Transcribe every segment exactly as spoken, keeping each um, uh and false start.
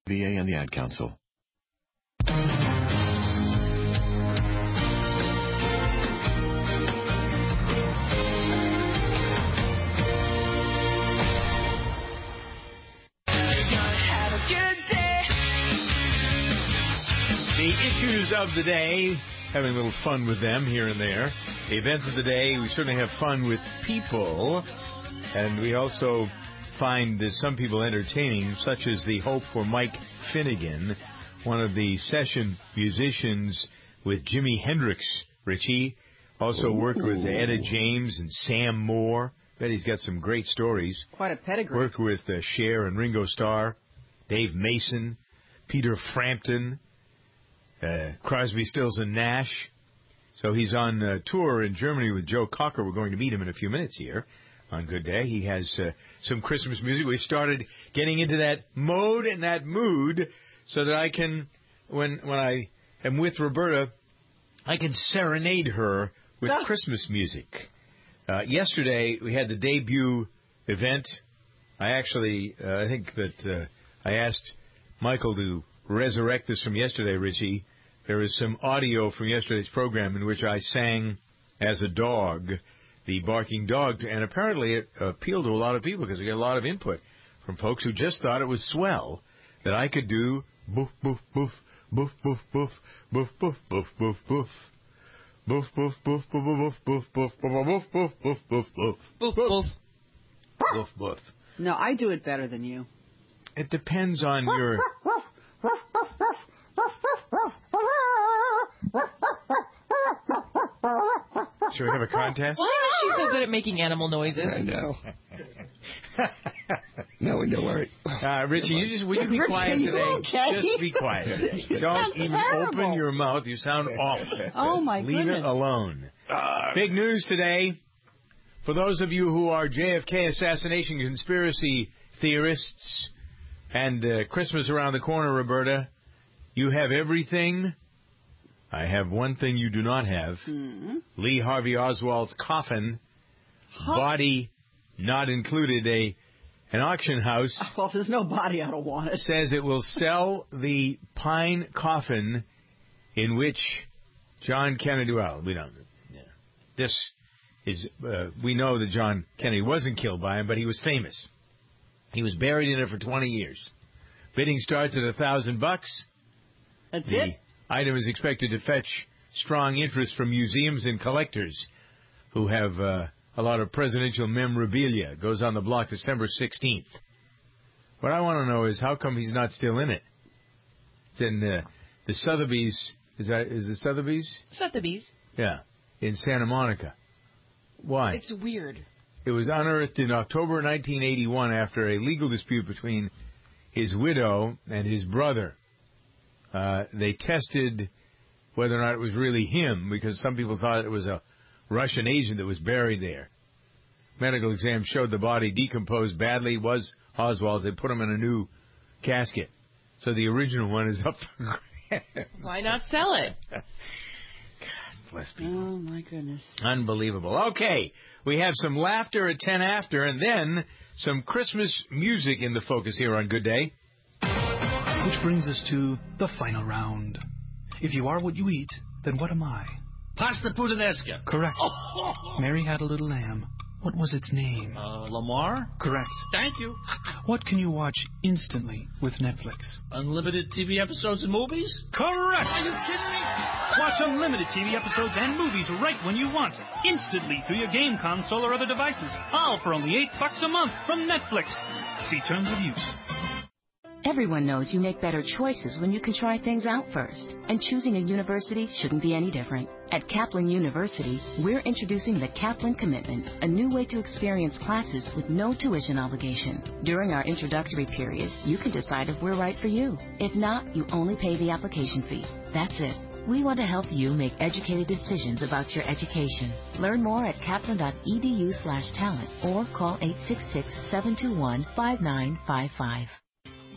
V A and the Ad Council. The issues of the day, having a little fun with them here and there. The events of the day, we certainly have fun with people. And we also find that some people entertaining, such as the hope for Mike Finnegan, one of the session musicians with Jimi Hendrix. Richie also worked with Etta James and Sam Moore. Bet he's got some great stories. Quite a pedigree. Worked with uh, Cher and Ringo Starr, Dave Mason, Peter Frampton, uh, Crosby, Stills, and Nash. So he's on uh, tour in Germany with Joe Cocker. We're going to meet him in a few minutes here on Good Day. He has uh, some Christmas music. We've started getting into that mode and that mood so that I can, when when I am with Roberta, I can serenade her with ah. Christmas music. Uh, yesterday, we had the debut event. I actually, uh, I think that uh, I asked Michael to resurrect this from yesterday, Richie. There is some audio from yesterday's program in which I sang as a dog, the barking dog, and apparently it appealed to a lot of people because we got a lot of input from folks who just thought it was swell that I could do boof, boof, boof, boof, boof, boof, boof, boof, boof, boof, boof. Boof, boof, boof, boof, boof, boof, boof, boof, boof, boof, boof, boof, boof. Boof, boof. Boof, boof. No, I do it better than you. It depends on your... Should we have a contest? Why is she so good at making animal noises? I know. No, we don't worry. Uh, Richie, you just will you be Richie, quiet you today? okay? Just be quiet. Don't even terrible. open your mouth. You sound awful. Oh, my Leave goodness. it alone. Big news today. For those of you who are J F K assassination conspiracy theorists and uh, Christmas around the corner, Roberta, you have everything. I have one thing you do not have. Mm-hmm. Lee Harvey Oswald's coffin, huh? body not included. A An auction house. Well, if there's no body, I don't want it. Says it will sell the pine coffin in which John Kennedy. Well, we don't. Yeah. This is. Uh, we know that John Kennedy wasn't killed by him, but he was famous. He was buried in it for twenty years. Bidding starts at a thousand bucks. That's the it. Item is expected to fetch strong interest from museums and collectors who have uh, a lot of presidential memorabilia. It goes on the block December sixteenth. What I want to know is how come he's not still in it? It's in uh, the Sotheby's. Is that is it Sotheby's? Sotheby's. Yeah, in Santa Monica. Why? It's weird. It was unearthed in October nineteen eighty-one after a legal dispute between his widow and his brother. Uh, they tested whether or not it was really him because some people thought it was a Russian agent that was buried there. Medical exam showed the body decomposed badly. It was Oswald's. They put him in a new casket. So the original one is up for grabs. Why not sell it? God bless people. Oh, my goodness. Unbelievable. Okay, we have some laughter at ten after and then some Christmas music in the focus here on Good Day. Which brings us to the final round. If you are what you eat, then what am I? Pasta puttanesca. Correct. Oh. Mary had a little lamb. What was its name? Uh, Lamar? Correct. Thank you. What can you watch instantly with Netflix? Unlimited T V episodes and movies? Correct! Are you kidding me? Watch unlimited T V episodes and movies right when you want, instantly through your game console or other devices, all for only eight bucks a month from Netflix. See terms of use. Everyone knows you make better choices when you can try things out first. And choosing a university shouldn't be any different. At Kaplan University, we're introducing the Kaplan Commitment, a new way to experience classes with no tuition obligation. During our introductory period, you can decide if we're right for you. If not, you only pay the application fee. That's it. We want to help you make educated decisions about your education. Learn more at kaplan.edu slash talent or call eight six six, seven two one, five nine five five.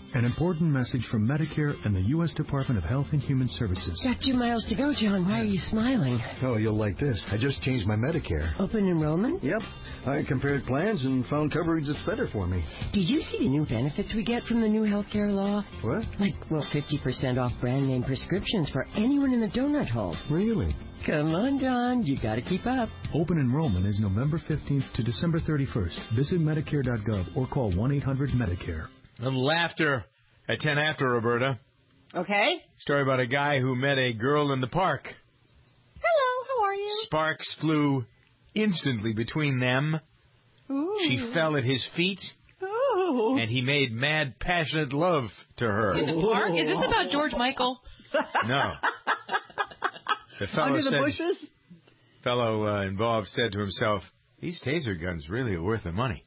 An important message from Medicare and the U S Department of Health and Human Services. Got two miles to go, John. Why are you smiling? Oh, you'll like this. I just changed my Medicare. Open enrollment? Yep. I compared plans and found coverage that's better for me. Did you see the new benefits we get from the new health care law? What? Like, well, fifty percent off brand name prescriptions for anyone in the donut hole. Really? Come on, John. You gotta keep up. Open enrollment is November fifteenth to December thirty-first. Visit Medicare dot gov or call one eight hundred Medicare. And laughter at ten after, Roberta. Okay. Story about a guy who met a girl in the park. Hello, how are you? Sparks flew instantly between them. Ooh. She fell at his feet. Ooh. And he made mad, passionate love to her. In the park? Is this about George Michael? No. The fellow Under the said, bushes? fellow uh, involved said to himself, these taser guns really are worth the money.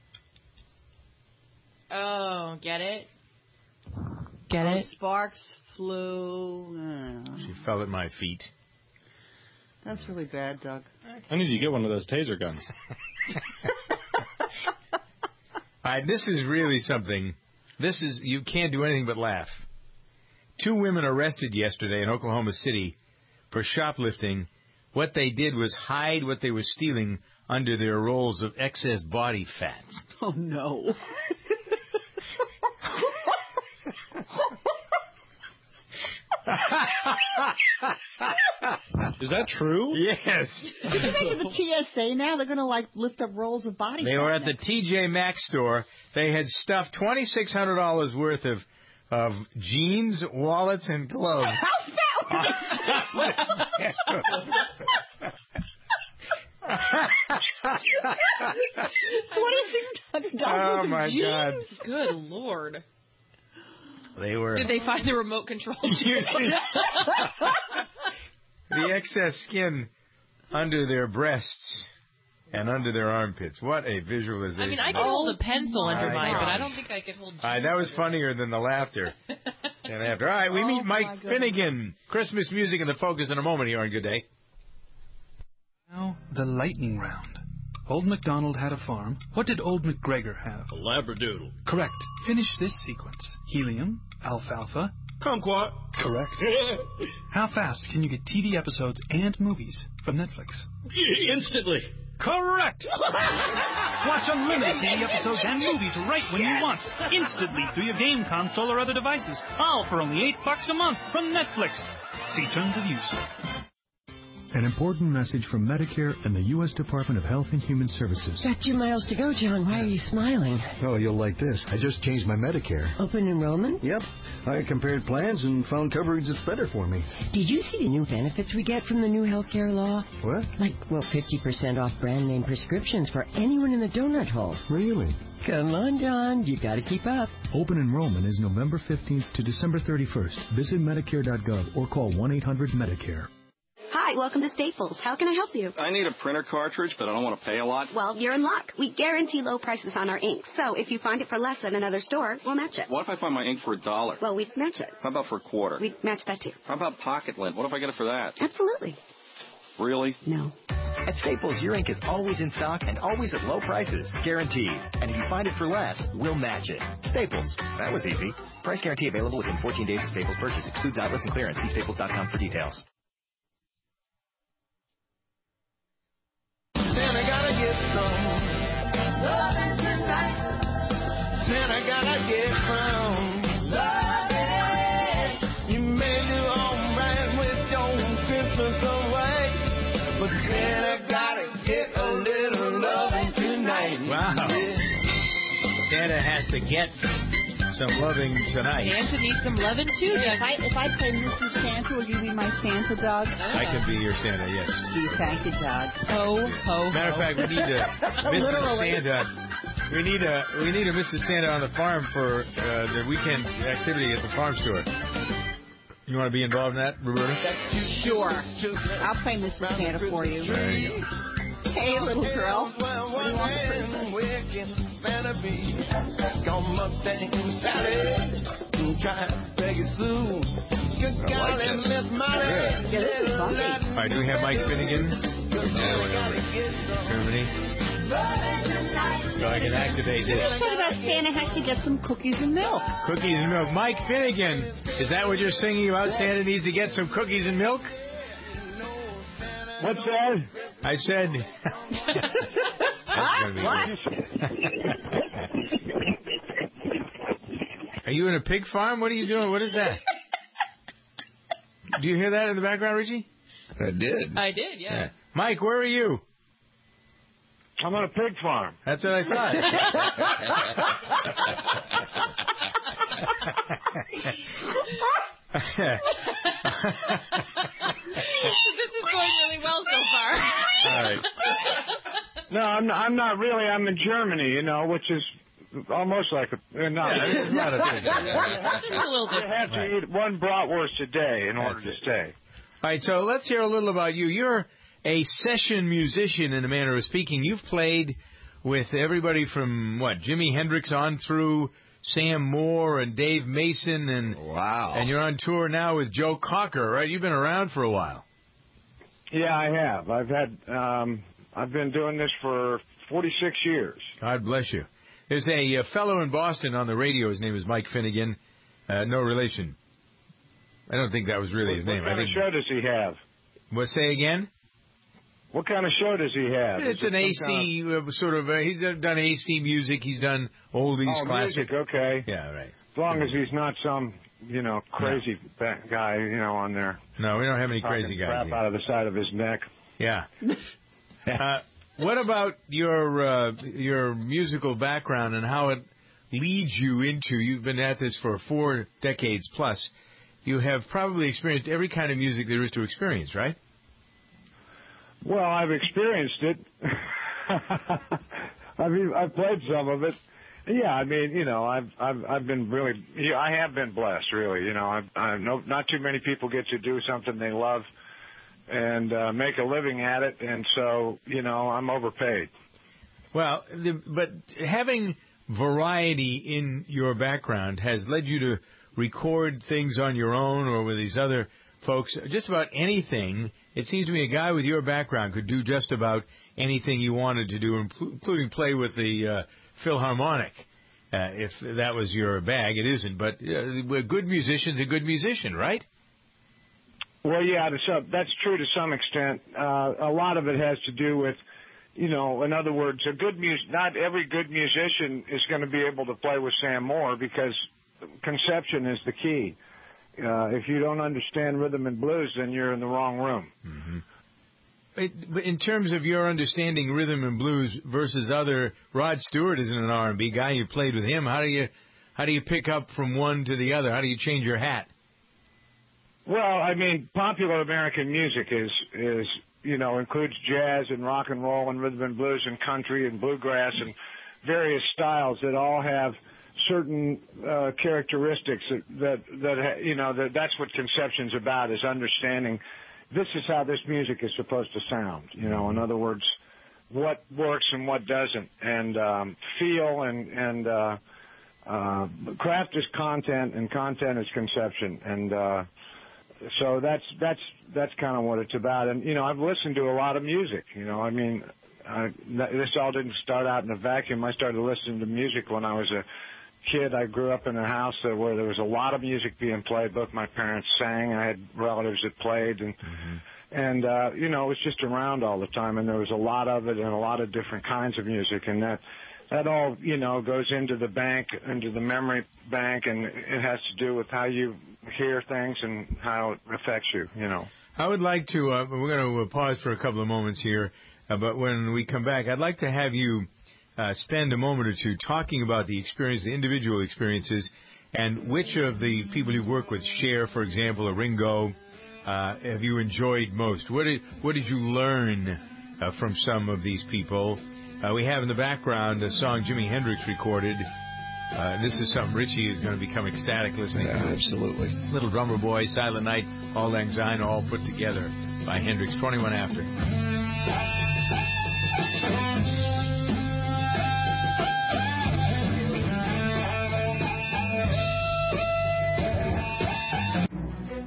Oh, get it? Get Oh, it? Sparks flew. Oh. She fell at my feet. That's really bad, Doug. I need you to get one of those taser guns. All right, this is really something. This is, you can't do anything but laugh. Two women arrested yesterday in Oklahoma City for shoplifting. What they did was hide what they were stealing under their rolls of excess body fats. Oh, no. Is that true? Yes. You think of the T S A now? They're going to, like, lift up rolls of body They fat were at the next. T J Maxx store. They had stuffed twenty-six hundred dollars worth of of jeans, wallets, and gloves. How fat twenty-six hundred dollars Oh, my jeans? God. Good Lord. They were... Did they find the remote control? the excess skin under their breasts and under their armpits. What a visualization. I mean, I can hold a pencil under my mine, but I gosh. don't think I could hold... All right, that was funnier than the laughter. And after, all right, we Oh, meet my Mike goodness. Finnegan. Christmas music in the focus in a moment here on Good Day. Now, the lightning round. Old MacDonald had a farm. What did Old MacGregor have? A labradoodle. Correct. Finish this sequence. Helium, alfalfa. Kumquat. Correct. How fast can you get T V episodes and movies from Netflix? Instantly. Correct! Watch unlimited T V episodes and movies right when you want, instantly through your game console or other devices, all for only eight bucks a month from Netflix. See terms of use. An important message from Medicare and the U S Department of Health and Human Services. Got two miles to go, John. Why are you smiling? Oh, you'll like this. I just changed my Medicare. Open enrollment? Yep. I compared plans and found coverage that's better for me. Did you see the new benefits we get from the new health care law? What? Like, well, fifty percent off brand name prescriptions for anyone in the donut hole. Really? Come on, John. You gotta keep up. Open enrollment is November fifteenth to December thirty-first. Visit Medicare dot gov or call one eight hundred Medicare. Hi, welcome to Staples. How can I help you? I need a printer cartridge, but I don't want to pay a lot. Well, you're in luck. We guarantee low prices on our ink. So if you find it for less at another store, we'll match it. What if I find my ink for a dollar? Well, we'd match it. How about for a quarter? We'd match that too. How about pocket lint? What if I get it for that? Absolutely. Really? No. At Staples, your ink is always in stock and always at low prices. Guaranteed. And if you find it for less, we'll match it. Staples. That was easy. Price guarantee available within fourteen days of Staples purchase. Excludes outlets and clearance. See staples dot com for details. Santa gotta get some loving tonight. Santa gotta get some loving. You may do alright with your Christmas away, but Santa gotta get a little loving tonight. Wow. Santa has to get some loving tonight. Santa needs some loving too, Doug. If I, if I play Missus Santa, will you be my Santa, Doug? I can be your Santa, yes. Gee, thank you, Doug. Ho, ho, Matter of ho. fact, we need a Missus Literally. Santa. We need a we need a Missus Santa on the farm for uh, the weekend activity at the farm store. You want to be involved in that, Roberta? Sure. I'll play Missus Santa for you. There you go. Hey, little girl. Well, What do you want for where Christmas? where can Santa be? Gone Mustang Sally, try Peggy Sue. Good I golly, like this. Miss Molly. Yeah. Yeah, this is funny. All right, do we have Mike Finnegan? Germany. So I can activate You this. said about Santa has to get some cookies and milk. Cookies and milk. Mike Finnegan, is that what you're singing about? Santa needs to get some cookies and milk? What's that? I said... That's gonna be weird. Are you in a pig farm? What are you doing? What is that? Do you hear that in the background, Richie? I did. I did, yeah. Yeah. Mike, where are you? I'm on a pig farm. That's what I thought. This is going really well so far. All right. No, I'm not, I'm not really. I'm in Germany, you know, which is almost like a... Uh, no, Yeah, it's not a thing. It's a little You different. have to eat one bratwurst a day in order to stay. All right, so let's hear a little about you. You're a session musician, in a manner of speaking. You've played with everybody from, what, Jimi Hendrix on through Sam Moore and Dave Mason. And, wow. And you're on tour now with Joe Cocker, right? You've been around for a while. Yeah, I have. I've had... Um, I've been doing this for forty-six years. God bless you. There's a, uh fellow in Boston on the radio. His name is Mike Finnegan. Uh, no relation. I don't think that was really What, his name. what kind I of think. show does he have? What, say again? What kind of show does he have? It's Is an it A some C uh, sort of. Uh, he's done A C music. He's done oldies, Oh, classic. music, okay. Yeah, right. As long as he's not some, you know, crazy ba- guy, you know, on there. No, we don't have any talking crazy guys crap here. out of the side of his neck. Yeah. uh, what about your uh, your musical background and how it leads you into? You've been at this for four decades plus. You have probably experienced every kind of music there is to experience, right? Well, I've experienced it. I mean, I've played some of it. Yeah, I mean, you know, I've I've I've been really, yeah, I have been blessed, really. You know, I've, I know not too many people get to do something they love and uh, make a living at it, and so, you know, I'm overpaid. Well, the, but having variety in your background has led you to record things on your own or with these other folks. Just about anything. It seems to me a guy with your background could do just about anything you wanted to do, including play with the uh, Philharmonic, uh, if that was your bag. It isn't, but uh, a good musician's a good musician, right? Well, yeah, to some, that's true to some extent. Uh, a lot of it has to do with, you know, in other words, a good mus- not every good musician is going to be able to play with Sam Moore because conception is the key. Uh, if you don't understand rhythm and blues, then you're in the wrong room. Mm-hmm. It, but in terms of your understanding rhythm and blues versus other, Rod Stewart isn't an R and B guy. You played with him. How do you how do you pick up from one to the other? How do you change your hat? Well, I mean, popular American music is is you know includes jazz and rock and roll and rhythm and blues and country and bluegrass and various styles that all have certain uh, characteristics that, that that you know that that's what conception's about, is understanding this is how this music is supposed to sound. You know, in other words, what works and what doesn't, and um, feel and and uh, uh, craft is content and content is conception, and uh, so that's that's that's kind of what it's about. And you know, I've listened to a lot of music. You know, I mean, I, this all didn't start out in a vacuum. I started listening to music when I was a kid. I grew up in a house where there was a lot of music being played. Both my parents sang. I had relatives that played, and mm-hmm. and uh, you know, it was just around all the time. And there was a lot of it and a lot of different kinds of music, and that that all you know goes into the bank, into the memory bank, and it has to do with how you hear things and how it affects you. You know. I would like to. Uh, we're going to pause for a couple of moments here, uh, but when we come back, I'd like to have you Uh, spend a moment or two talking about the experience, the individual experiences, and which of the people you work with, Cher, for example, or Ringo, uh, have you enjoyed most? What did, what did you learn uh, from some of these people? Uh, we have in the background a song Jimi Hendrix recorded. Uh, this is something Richie is going to become ecstatic listening yeah, to. Absolutely. Little Drummer Boy, Silent Night, Auld Lang Syne, all put together by Hendrix, twenty-one after.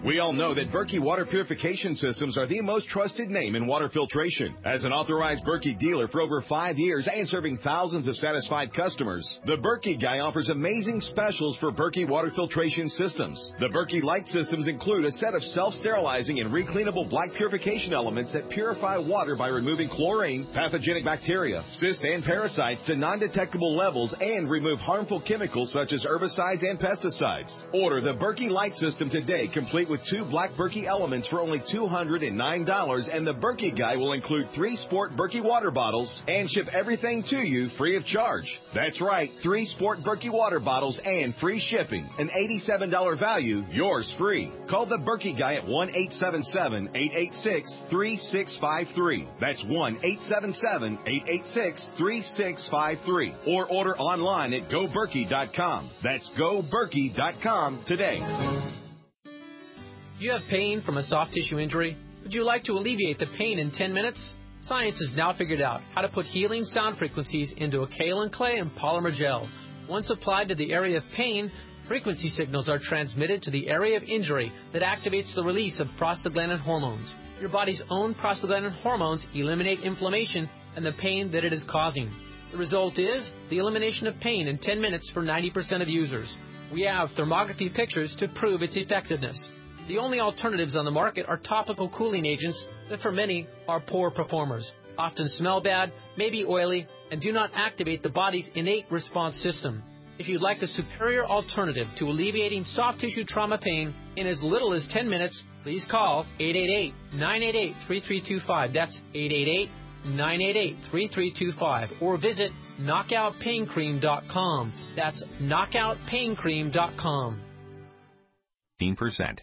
We all know that Berkey water purification systems are the most trusted name in water filtration. As an authorized Berkey dealer for over five years and serving thousands of satisfied customers, the Berkey Guy offers amazing specials for Berkey water filtration systems. The Berkey Light systems include a set of self-sterilizing and recleanable black purification elements that purify water by removing chlorine, pathogenic bacteria, cysts, and parasites to non-detectable levels and remove harmful chemicals such as herbicides and pesticides. Order the Berkey Light system today, complete with two black Berkey elements for only two hundred nine dollars, and the Berkey Guy will include three Sport Berkey water bottles and ship everything to you free of charge. That's right, three Sport Berkey water bottles and free shipping. An eighty-seven dollars value, yours free. Call the Berkey Guy at one eight seven seven, eight eight six, three six five three. That's one eight seven seven, eight eight six, three six five three. Or order online at go berkey dot com. That's go berkey dot com today. Do you have pain from a soft tissue injury? Would you like to alleviate the pain in ten minutes? Science has now figured out how to put healing sound frequencies into a kaolin clay and polymer gel. Once applied to the area of pain, frequency signals are transmitted to the area of injury that activates the release of prostaglandin hormones. Your body's own prostaglandin hormones eliminate inflammation and the pain that it is causing. The result is the elimination of pain in ten minutes for ninety percent of users. We have thermography pictures to prove its effectiveness. The only alternatives on the market are topical cooling agents that for many are poor performers, often smell bad, may be oily, and do not activate the body's innate response system. If you'd like a superior alternative to alleviating soft tissue trauma pain in as little as ten minutes, please call eight eight eight, nine eight eight, three three two five. That's eight eight eight, nine eight eight, three three two five. Or visit knockout pain cream dot com. That's knockout pain cream dot com. fifteen percent.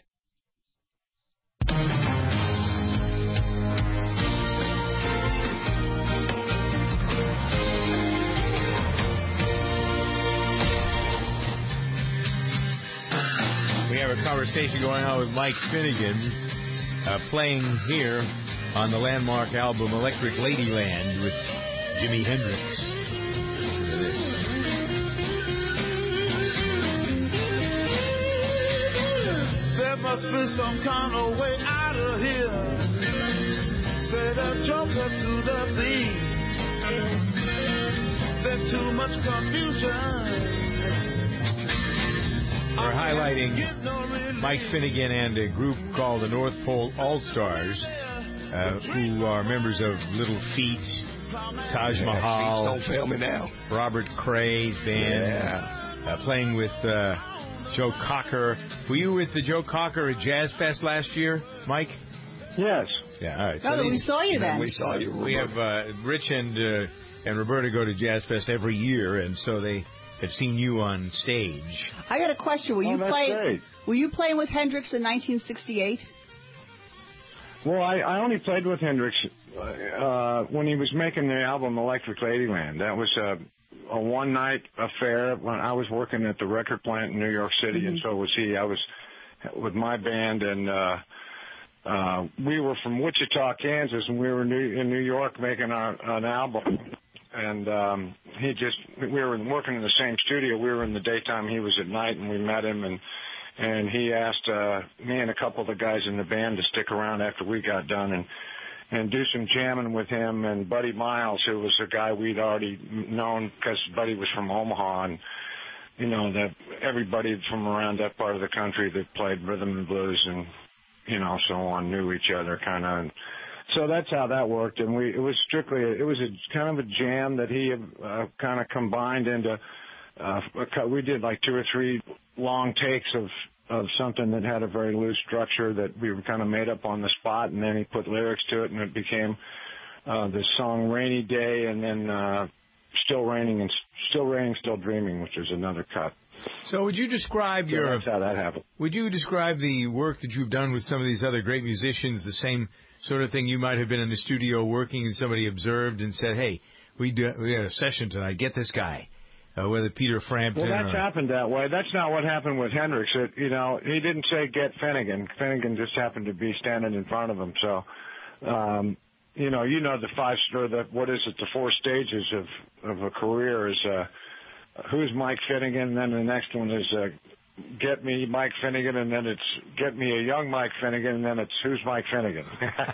We have a conversation going on with Mike Finnegan, uh, playing here on the landmark album Electric Ladyland with Jimi Hendrix. Listen to this. There must be some kind of way out of here. Said a joker to the thief. There's too much confusion. We're highlighting Mike Finnegan and a group called the North Pole All-Stars, uh, who are members of Little Feat, Taj yeah, Mahal, don't fail me now. Robert Cray's band, Yeah. uh, playing with uh, Joe Cocker. Were you with the Joe Cocker at Jazz Fest last year, Mike? Yes. Yeah, all right. Oh, so we these, saw you then. We saw you. We have uh, Rich and uh, and Roberta go to Jazz Fest every year, and so they have seen you on stage. I got a question. Were Oh, you that's playing? great. Were you playing with Hendrix in nineteen sixty-eight? Well, I, I only played with Hendrix uh, when he was making the album Electric Ladyland. That was a, a one-night affair when I was working at the record plant in New York City, mm-hmm. and so was he. I was with my band, and uh, uh, we were from Wichita, Kansas, and we were new, in New York making our, an album. And um, he just, we were working in the same studio. We were in the daytime, he was at night, and we met him, and and he asked uh, me and a couple of the guys in the band to stick around after we got done and and do some jamming with him and Buddy Miles, who was a guy we'd already known because Buddy was from Omaha, and you know that everybody from around that part of the country that played rhythm and blues and you know so on knew each other kind of. So that's how that worked, and we it was strictly it was a kind of a jam that he uh, kind of combined into. Uh, we did like two or three long takes of of something that had a very loose structure that we were kind of made up on the spot, and then he put lyrics to it, and it became uh, the song "Rainy Day," and then uh, "Still Raining" and "Still Raining, Still Dreaming," which is another cut. So would you describe so your that's how that happened? Would you describe the work that you've done with some of these other great musicians, the same sort of thing? You might have been in the studio working and somebody observed and said, hey, we do, we had a session tonight, get this guy, uh, whether Peter Frampton Well, that's or... happened that way. That's not what happened with Hendrix. It, you know, he didn't say get Finnegan. Finnegan just happened to be standing in front of him. So, um, you know, you know the five, or the, what is it, the four stages of, of a career is uh, who's Mike Finnegan, and then the next one is uh, Get Me Mike Finnegan, and then it's Get Me a Young Mike Finnegan, and then it's Who's Mike Finnegan?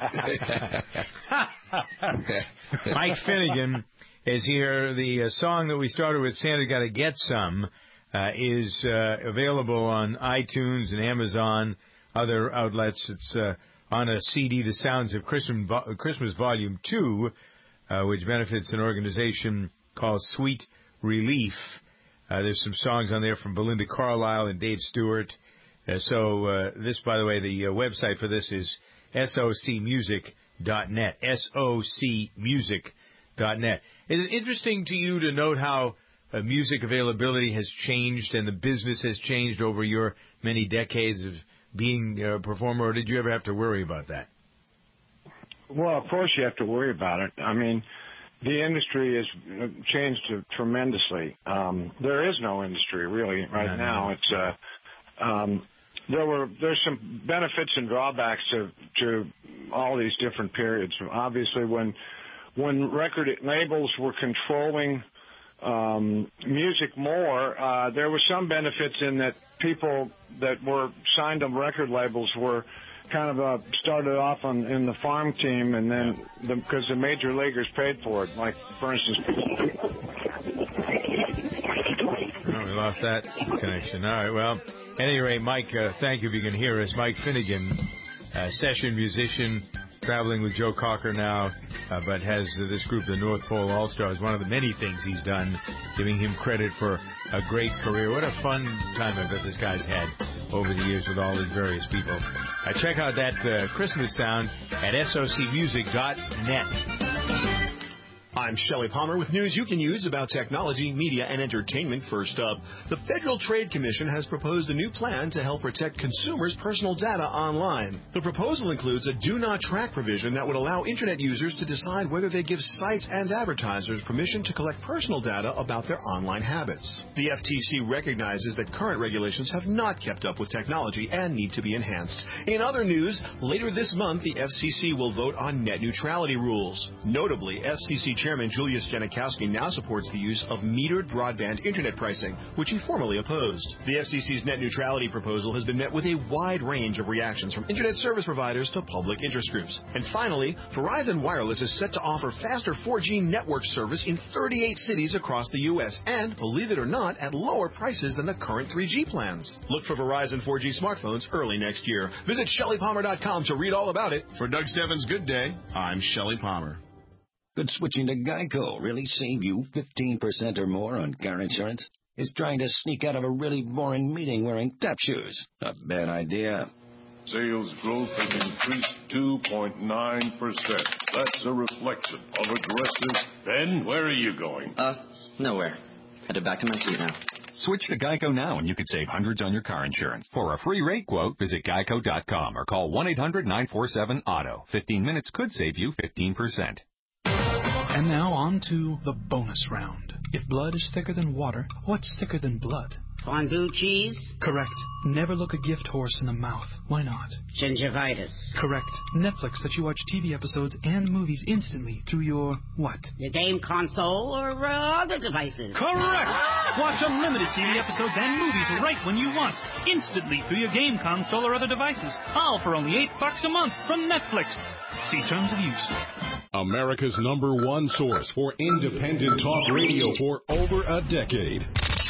Mike Finnegan is here. The uh, song that we started with, Santa Gotta Get Some, uh, is uh, available on iTunes and Amazon, other outlets. It's uh, on a C D, The Sounds of Christmas, Christmas Volume two, uh, which benefits an organization called Sweet Relief. Uh, there's some songs on there from Belinda Carlisle and Dave Stewart. Uh, so uh, this, by the way, the uh, website for this is S O C music dot net, S O C music dot net. Is it interesting to you to note how uh, music availability has changed and the business has changed over your many decades of being a performer, or did you ever have to worry about that? Well, of course you have to worry about it. I mean, the industry has changed tremendously. Um, there is no industry really right now. It's uh, um, there were there's some benefits and drawbacks to to all these different periods. Obviously, when when record labels were controlling um, music more, uh, there were some benefits in that people that were signed to record labels were kind of uh, started off on in the farm team, and then because the, the major leaguers paid for it. Like, for instance, oh, we lost that connection. All right, well, at any rate, Mike, uh, thank you if you can hear us. Mike Finnegan, uh, session musician, traveling with Joe Cocker now, uh, but has uh, this group, the North Pole All-Stars, one of the many things he's done, giving him credit for a great career. What a fun time I bet this guy's had over the years with all these various people. Uh, check out that uh, Christmas sound at S O C music dot net. I'm Shelley Palmer with news you can use about technology, media, and entertainment. First up, the Federal Trade Commission has proposed a new plan to help protect consumers' personal data online. The proposal includes a do not track provision that would allow Internet users to decide whether they give sites and advertisers permission to collect personal data about their online habits. The F T C recognizes that current regulations have not kept up with technology and need to be enhanced. In other news, later this month, the F C C will vote on net neutrality rules. Notably, F C C Chairman Julius Janikowski now supports the use of metered broadband Internet pricing, which he formerly opposed. The F C C's net neutrality proposal has been met with a wide range of reactions from Internet service providers to public interest groups. And finally, Verizon Wireless is set to offer faster four G network service in thirty-eight cities across the U S and, believe it or not, at lower prices than the current three G plans. Look for Verizon four G smartphones early next year. Visit Shelley Palmer dot com to read all about it. For Doug Stebbins' Good Day, I'm Shelley Palmer. Could switching to Geico really save you fifteen percent or more on car insurance? Is trying to sneak out of a really boring meeting wearing tap shoes a bad idea? Sales growth has increased two point nine percent. That's a reflection of aggressive... Ben, where are you going? Uh, nowhere. Headed back to my seat now. Switch to Geico now and you could save hundreds on your car insurance. For a free rate quote, visit geico dot com or call one eight hundred nine four seven auto. fifteen minutes could save you fifteen percent. And now on to the bonus round. If blood is thicker than water, what's thicker than blood? Fondue cheese? Correct. Never look a gift horse in the mouth. Why not? Gingivitis. Correct. Netflix lets you watch T V episodes and movies instantly through your what? Your game console or uh, other devices. Correct! Watch unlimited T V episodes and movies right when you want, instantly through your game console or other devices. All for only eight bucks a month from Netflix. See terms of use. America's number one source for independent talk radio for over a decade.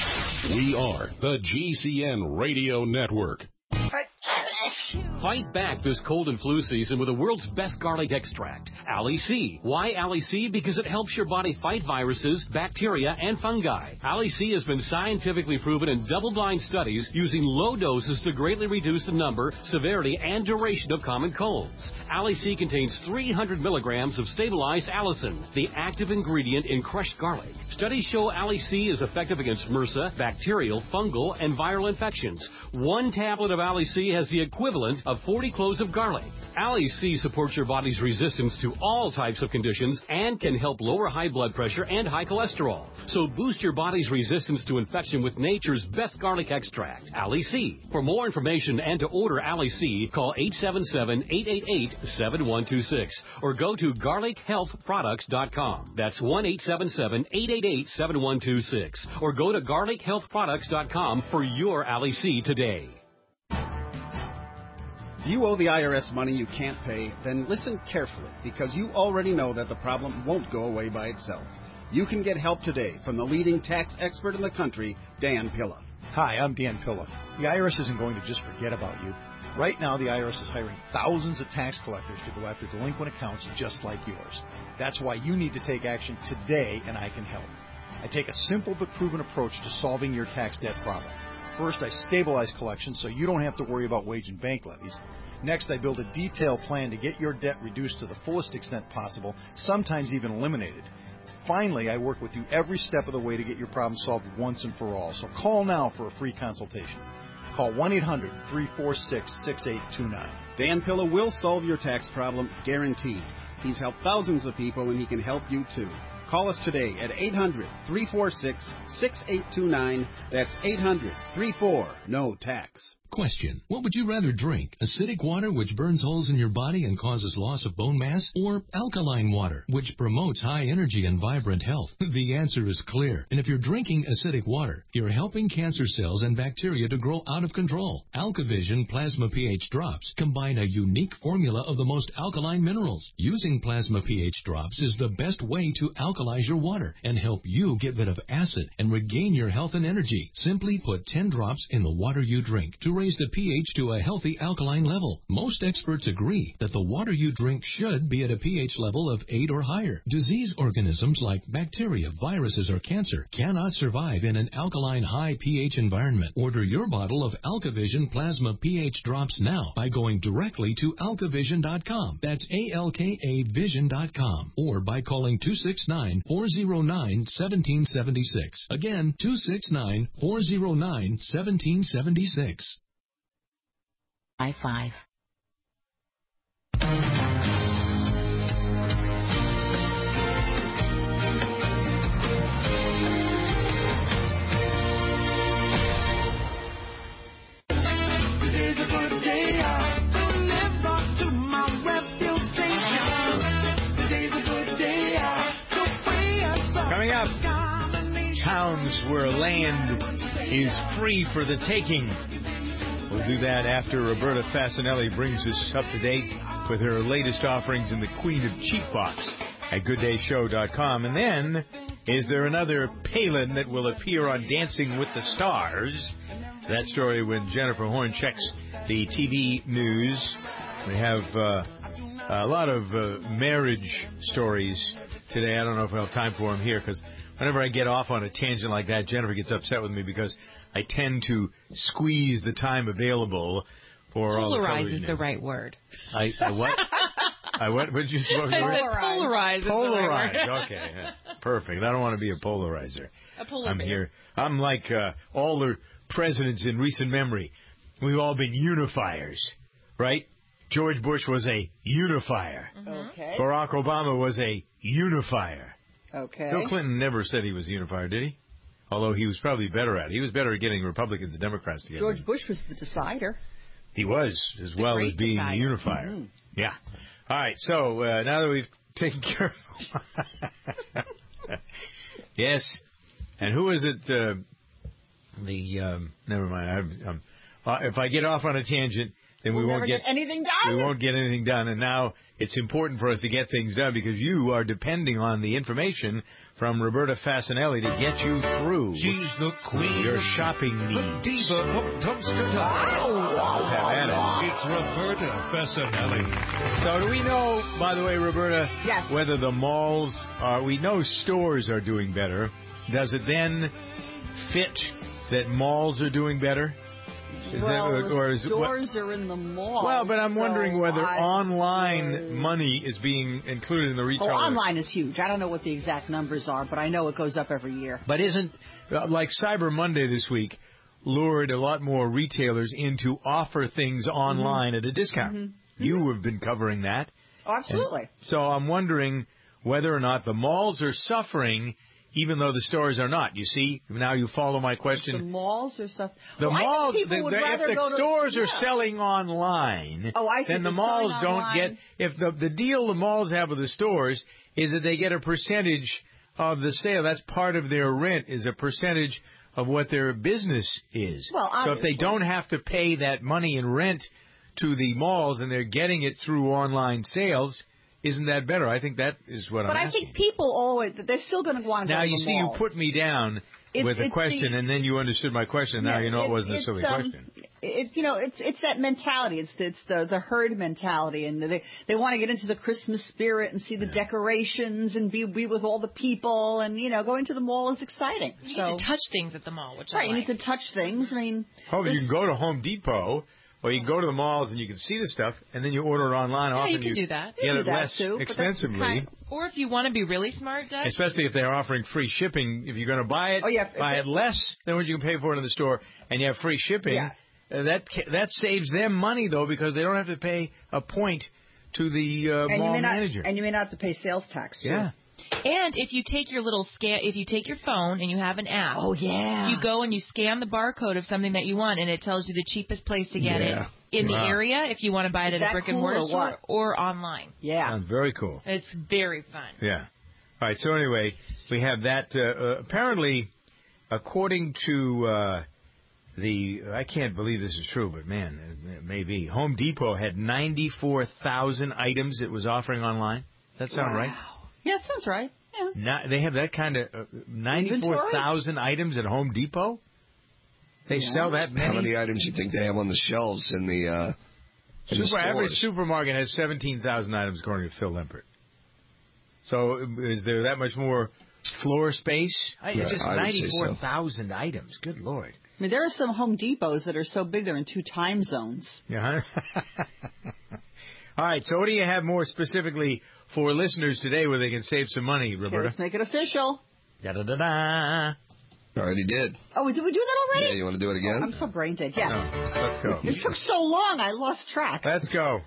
We are the G C N Radio Network. Fight back this cold and flu season with the world's best garlic extract, Ali-C. Why Ali-C? Because it helps your body fight viruses, bacteria, and fungi. Ali-C has been scientifically proven in double-blind studies using low doses to greatly reduce the number, severity, and duration of common colds. Ali-C contains three hundred milligrams of stabilized allicin, the active ingredient in crushed garlic. Studies show Ali-C is effective against MRSA, bacterial, fungal, and viral infections. One tablet of Ali-C has the equivalent of forty cloves of garlic. Ali C supports your body's resistance to all types of conditions and can help lower high blood pressure and high cholesterol. So boost your body's resistance to infection with nature's best garlic extract, Ali C. For more information and to order Ali C, call eight seven seven, eight eight eight, seven one two six or go to garlic health products dot com. That's one eight seven seven, eight eight eight, seven one two six or go to garlic health products dot com for your Ali C today. You owe the I R S money you can't pay, then listen carefully, because you already know that the problem won't go away by itself. You can get help today from the leading tax expert in the country, Dan Pilla. Hi, I'm Dan Pilla. The I R S isn't going to just forget about you. Right now, the I R S is hiring thousands of tax collectors to go after delinquent accounts just like yours. That's why you need to take action today, and I can help. I take a simple but proven approach to solving your tax debt problem. First, I stabilize collections so you don't have to worry about wage and bank levies. Next, I build a detailed plan to get your debt reduced to the fullest extent possible, sometimes even eliminated. Finally, I work with you every step of the way to get your problem solved once and for all. So call now for a free consultation. Call one eight hundred, three four six, six eight two nine. Dan Pilla will solve your tax problem, guaranteed. He's helped thousands of people, and he can help you too. Call us today at eight hundred, three four six, six eight two nine. That's eight hundred, three four, no tax. Question. What would you rather drink? Acidic water, which burns holes in your body and causes loss of bone mass? Or alkaline water, which promotes high energy and vibrant health? The answer is clear. And if you're drinking acidic water, you're helping cancer cells and bacteria to grow out of control. AlkaVision Plasma pH Drops combine a unique formula of the most alkaline minerals. Using Plasma pH Drops is the best way to alkalize your water and help you get rid of acid and regain your health and energy. Simply put ten drops in the water you drink to raise the pH to a healthy alkaline level. Most experts agree that the water you drink should be at a pH level of eight or higher. Disease organisms like bacteria, viruses, or cancer cannot survive in an alkaline high pH environment. Order your bottle of AlkaVision Plasma pH Drops now by going directly to alka vision dot com. That's A L K A vision dot com. Or by calling two six nine, four zero nine, one seven seven six. Again, two six nine, four zero nine, one seven seven six. High five. Today's a good day to live up to my reputation. Today's a good day to free us up. Coming up, towns where land is free for the taking. We'll do that after Roberta Fasanelli brings us up to date with her latest offerings in the Queen of Cheap Box at good day show dot com. And then, is there another Palin that will appear on Dancing with the Stars? That story when Jennifer Horn checks the T V news. We have uh, a lot of uh, marriage stories today. I don't know if we'll have time for them here, because whenever I get off on a tangent like that, Jennifer gets upset with me because I tend to squeeze the time available for all the television. Polarize is the right word. I, I what? I what? What did you say? Polarize. Polarize. Polarize. Okay. Perfect. I don't want to be a polarizer. A polar I'm bear. here. I'm like uh, all the presidents in recent memory. We've all been unifiers, right? George Bush was a unifier. Okay. Barack Obama was a unifier. Okay. Bill Clinton never said he was a unifier, did he? Although he was probably better at it. He was better at getting Republicans and Democrats together. George Bush was the decider. He was, as well as being the unifier. Mm-hmm. Yeah. All right, so uh, now that we've taken care of... Yes. And who is it? Uh, the... Um, never mind. I, um, uh, if I get off on a tangent, then we'll we won't never get, get anything done. We won't get anything done. And now it's important for us to get things done because you are depending on the information from Roberta Fasanelli to get you through. She's the queen your of shopping the needs. diva of dumpster dive. Have at it. It's Roberta Fasanelli. So do we know, by the way, Roberta, yes. whether the malls are, we know stores are doing better. Does it then fit that malls are doing better? Is well, that, or is stores it, are in the mall. Well, but I'm so wondering whether I online would... money is being included in the Oh, retailer. online is huge. I don't know what the exact numbers are, but I know it goes up every year. But isn't, like Cyber Monday this week, lured a lot more retailers in to offer things online mm-hmm. at a discount. Mm-hmm. You have been covering that. Oh, absolutely. And so I'm wondering whether or not the malls are suffering, even though the stores are not. You see, now you follow my question. The malls are suffering. The well, malls, the, the, if the go stores to, are yeah. selling online, oh, I see. then the malls don't online. get. If the the deal the malls have with the stores is that they get a percentage of the sale. That's part of their rent, is a percentage of what their business is. Well, so if they don't have to pay that money in rent to the malls and they're getting it through online sales, isn't that better? I think that is what but I'm I asking. But I think people always, they're still going to want to now, go to you the see, malls. you put me down it's, with a it's question, the, and then you understood my question. Now yeah, you know it, it wasn't a silly um, question. It, you know, it's it's that mentality. It's it's the the herd mentality, and they they want to get into the Christmas spirit and see the yeah. decorations and be be with all the people, and you know, going to the mall is exciting. You so, get to touch things at the mall, which right, I like. you can touch things. I mean, oh, you can go to Home Depot. Or you can go to the malls and you can see the stuff, and then you order it online. Yeah, Often you can you do that. Get you it that less too, expensively. Kind of, or if you want to be really smart, Doug. Especially if they're offering free shipping. If you're going to buy it, oh, yeah, buy it less than what you can pay for it in the store, and you have free shipping. Yeah. Uh, that that saves them money, though, because they don't have to pay a point to the uh, and mall you may not, manager. And you may not have to pay sales tax, too. Yeah. And if you take your little scan, if you take your phone and you have an app, oh yeah, you go and you scan the barcode of something that you want, and it tells you the cheapest place to get yeah. it in wow. the area if you want to buy it Is at a brick cool and mortar or store what? or online. Yeah, sounds very cool. It's very fun. Yeah. All right. So anyway, we have that. Uh, uh, apparently, according to uh, the, I can't believe this is true, but man, it may be. Home Depot had ninety-four thousand items it was offering online. Does that sound wow. right? Yeah, it sounds right. Yeah. Not, they have that kind of uh, ninety-four thousand items at Home Depot? They yeah. sell that many? How many items do you think they have on the shelves in the, uh, in Super, the stores? Average supermarket has seventeen thousand items, according to Phil Limpert. So is there that much more floor space? I, yeah, it's just I ninety-four thousand so. items. Good Lord. I mean, there are some Home Depots that are so big they're in two time zones. Yeah. All right, so what do you have more specifically for listeners today where they can save some money, Roberta? Okay, let's make it official. Da-da-da-da. Already did. Oh, did we do that already? Yeah, you want to do it again? Oh, I'm so brain dead. Yes. No, let's go. It took so long, I lost track. Let's go.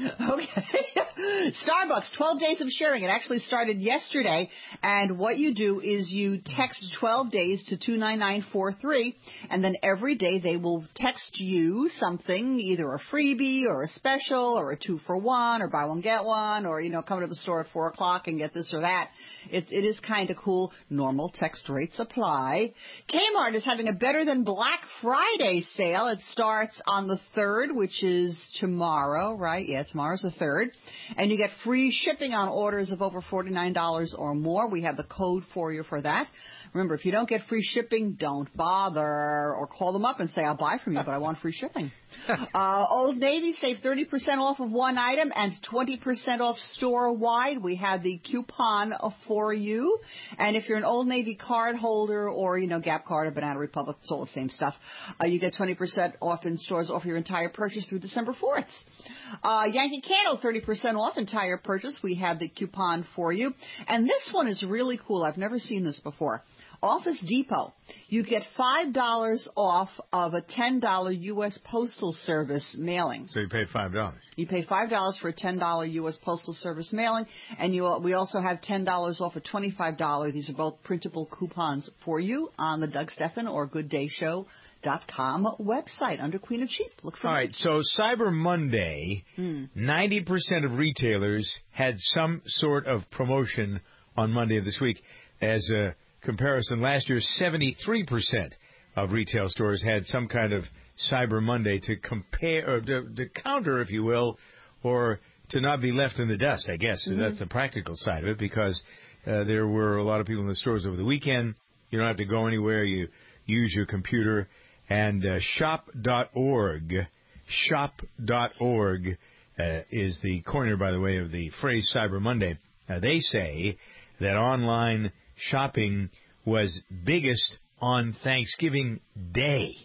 Okay. Starbucks, twelve days of sharing. It actually started yesterday. And what you do is you text twelve days to two nine nine four three. And then every day they will text you something, either a freebie or a special or a two for one or buy one, get one, or, you know, come to the store at four o'clock and get this or that. It, it is kind of cool. Normal text rates apply. Kmart is having a better than Black Friday sale. It starts on the third, which is tomorrow, right? Yeah, tomorrow's the third. And you get free shipping on orders of over forty-nine dollars or more. We have the code for you for that. Remember, if you don't get free shipping, don't bother. Or call them up and say, I'll buy from you, but I want free shipping. Uh, Old Navy, save thirty percent off of one item and twenty percent off store-wide. We have the coupon for you. And if you're an Old Navy card holder or, you know, Gap card or Banana Republic, it's all the same stuff, uh, you get twenty percent off in stores off your entire purchase through December fourth. Uh, Yankee Candle, thirty percent off entire purchase. We have the coupon for you. And this one is really cool. I've never seen this before. Office Depot, you get five dollars off of a ten dollars U S Postal Service mailing. So you pay five dollars. You pay five dollars for a ten dollars U S Postal Service mailing, and you we also have ten dollars off of twenty-five dollars. These are both printable coupons for you on the Doug Stephan or Good Day Show dot com website under Queen of Cheap. Look for All right, so Cyber Monday, hmm. ninety percent of retailers had some sort of promotion on Monday of this week. As a comparison, last year, seventy-three percent of retail stores had some kind of Cyber Monday to compare, or to, to counter, if you will, or to not be left in the dust, I guess. Mm-hmm. That's the practical side of it, because uh, there were a lot of people in the stores over the weekend. You don't have to go anywhere. You use your computer. And uh, shop dot org, shop dot org uh, is the coiner, by the way, of the phrase Cyber Monday. Uh, they say that online shopping was biggest on Thanksgiving Day.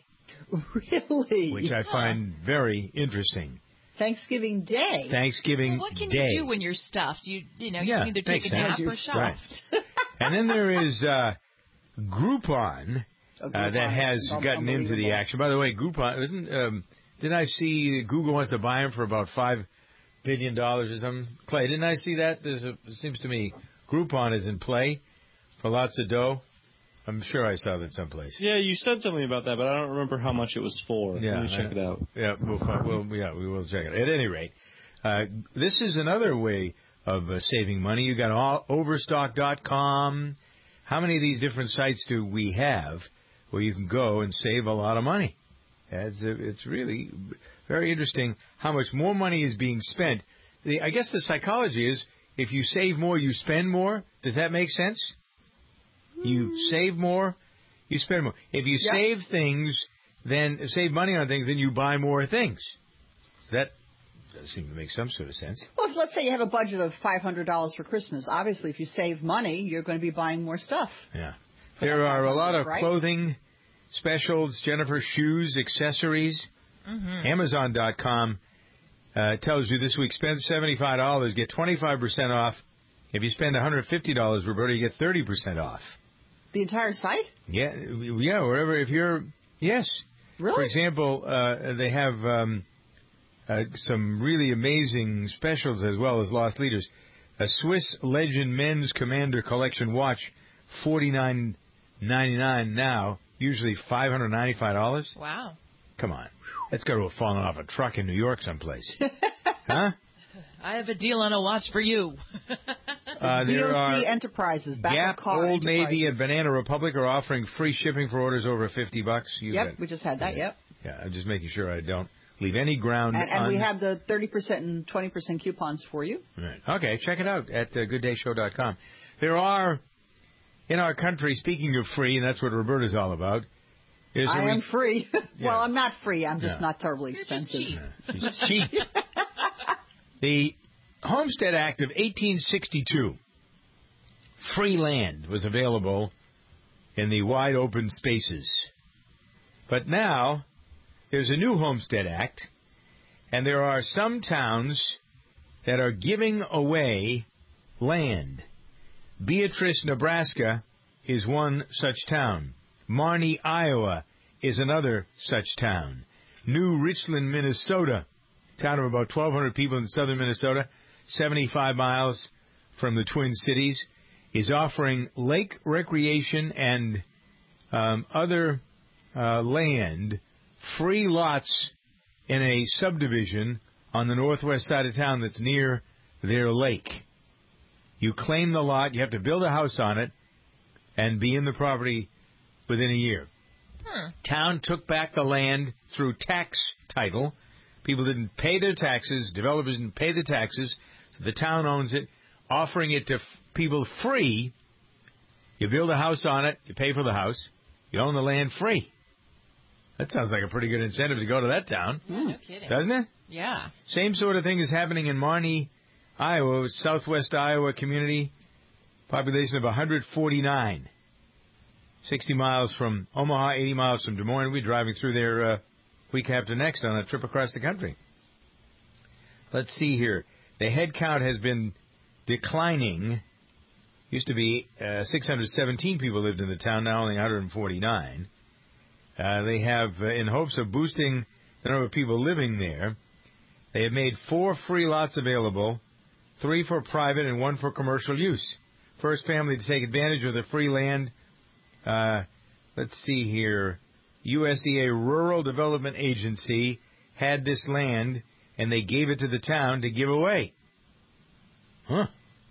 Really? Which I find very interesting. Thanksgiving Day? Thanksgiving Day. Well, what can you do when you're stuffed? You you know, you yeah, can either take a sense. nap or shop. Right. And then there is uh, Groupon. Oh, uh, that Groupon has is gotten into the unbelievable. action. By the way, Groupon isn't. Um, didn't I see Google wants to buy them for about five billion dollars or something? Clay, didn't I see that? There's a, it seems to me Groupon is in play for lots of dough. I'm sure I saw that someplace. Yeah, you said something about that, but I don't remember how much it was for. Yeah, Let me check I- it out. Yeah, we'll, find, we'll yeah we will check it. At any rate, uh, this is another way of uh, saving money. You got all, Overstock dot com. How many of these different sites do we have where you can go and save a lot of money? It's, it's really very interesting how much more money is being spent. The, I guess the psychology is if you save more, you spend more. Does that make sense? You save more, you spend more. If you Yeah. save things, then save money on things, then you buy more things. That does seem to make some sort of sense. Well, if, let's say you have a budget of five hundred dollars for Christmas. Obviously, if you save money, you're going to be buying more stuff. Yeah. There are a lot of right? clothing specials, Jennifer, shoes, accessories. Mm-hmm. Amazon dot com uh, tells you this week spend seventy-five dollars, get twenty-five percent off. If you spend one hundred fifty dollars, Roberta, you get thirty percent off. The entire site? Yeah, yeah, wherever, if you're, yes. Really? For example, uh, they have um, uh, some really amazing specials as well as lost leaders. A Swiss Legend Men's Commander Collection watch, forty-nine ninety-nine now, usually five hundred ninety-five dollars. Wow. Come on. That's got to have fallen off a truck in New York someplace. Huh? I have a deal on a watch for you. Uh, there D O C are Enterprises, back Gap, of car Old Navy, and Enterprises. Banana Republic are offering free shipping for orders over fifty bucks. You Yep, bet. we just had that. Yep. Yeah, I'm just making sure I don't leave any ground And, and un- we have the thirty percent and twenty percent coupons for you. Right. Okay, check it out at uh, good day show dot com. There are, in our country, speaking of free, and that's what Roberta's all about. Is I a re- am free. well, Yeah. I'm not free. I'm just Yeah. not terribly expensive. She's cheap. The Homestead Act of eighteen sixty-two, free land was available in the wide open spaces. But now there's a new Homestead Act, and there are some towns that are giving away land. Beatrice, Nebraska is one such town. Marnie, Iowa is another such town. New Richland, Minnesota, town of about twelve hundred people in southern Minnesota, seventy-five miles from the Twin Cities, is offering lake recreation and um, other uh, land, free lots in a subdivision on the northwest side of town that's near their lake. You claim the lot, you have to build a house on it, and be in the property within a year. Hmm. Town took back the land through tax title. People didn't pay their taxes. Developers didn't pay the taxes. So the town owns it, offering it to f- people free. You build a house on it. You pay for the house. You own the land free. That sounds like a pretty good incentive to go to that town. No kidding. Doesn't it? Yeah. Same sort of thing is happening in Marnie, Iowa, southwest Iowa community. Population of one hundred forty-nine. sixty miles from Omaha, eighty miles from Des Moines. We're driving through there uh, week after next on a trip across the country. Let's see here. The head count has been declining. Used to be uh, six hundred seventeen people lived in the town, now only one hundred forty-nine. Uh, they have, uh, in hopes of boosting the number of people living there, they have made four free lots available, three for private and one for commercial use. First family to take advantage of the free land, uh, let's see here, U S D A Rural Development Agency had this land, and they gave it to the town to give away. Huh.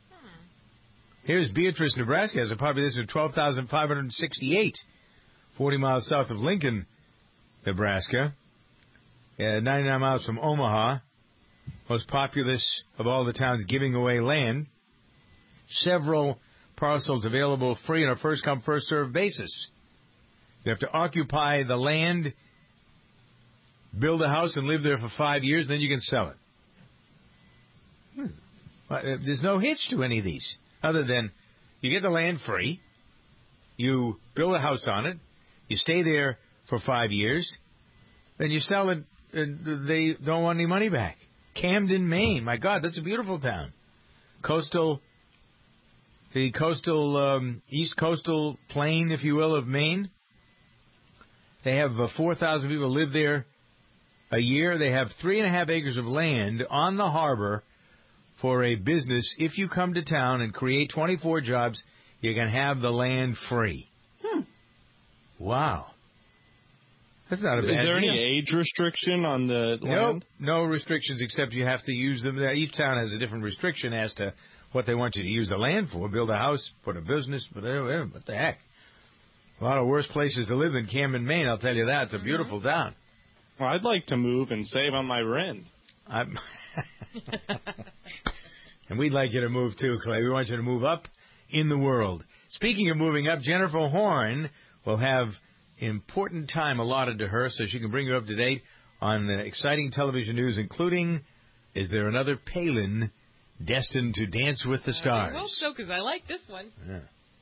Here's Beatrice, Nebraska, has a population of twelve thousand five hundred sixty-eight, forty miles south of Lincoln, Nebraska, uh, ninety-nine miles from Omaha, most populous of all the towns giving away land. Several parcels available free on a first-come, first-served basis. You have to occupy the land, build a house, and live there for five years, then you can sell it. Hmm. But, uh, there's no hitch to any of these, other than you get the land free, you build a house on it, you stay there for five years, then you sell it, and they don't want any money back. Camden, Maine. My God, that's a beautiful town. Coastal, the coastal, um, east coastal plain, if you will, of Maine. They have uh, four thousand people live there a year. They have three and a half acres of land on the harbor for a business. If you come to town and create twenty-four jobs, you can have the land free. Hmm. Wow. That's not a bad Is there deal. any age restriction on the Nope, land? no restrictions except you have to use them. Each town has a different restriction as to what they want you to use the land for. Build a house, put a business, whatever. What the heck? A lot of worse places to live than Camden, Maine, I'll tell you that. It's a beautiful town. Well, I'd like to move and save on my rent. I'm and we'd like you to move too, Clay. We want you to move up in the world. Speaking of moving up, Jennifer Horn will have important time allotted to her so she can bring you up to date on uh, exciting television news, including, is there another Palin destined to dance with the stars? I hope so, because I like this one. Yeah.